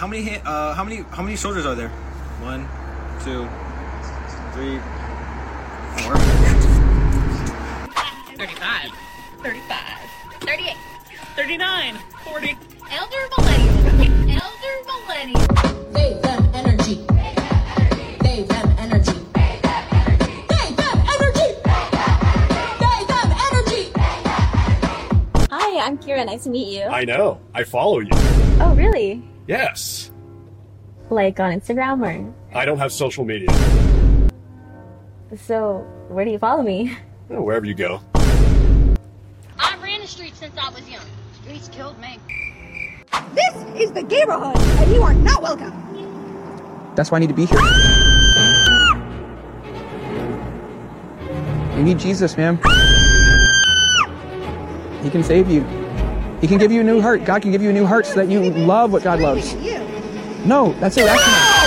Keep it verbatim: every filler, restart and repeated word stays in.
how many uh how many how many soldiers are there? One, two, three, four. Thirty-five. Thirty-five. Thirty-eight. Thirty-nine. Forty. Elder millennial. Elder millennial. They them energy. They them energy. They them energy. They them energy. Hi, I'm Kira. Nice to meet you. I know. I follow you. Oh, really? Yes. Like on Instagram or? I don't have social media. So, where do you follow me? Oh, wherever you go. I ran the streets since I was young. Streets killed me. This is the neighborhood, and you are not welcome. That's why I need to be here. You need Jesus, man. He can save you. He can give you a new heart. God can give you a new heart so that you love what God loves. No, that's irrational.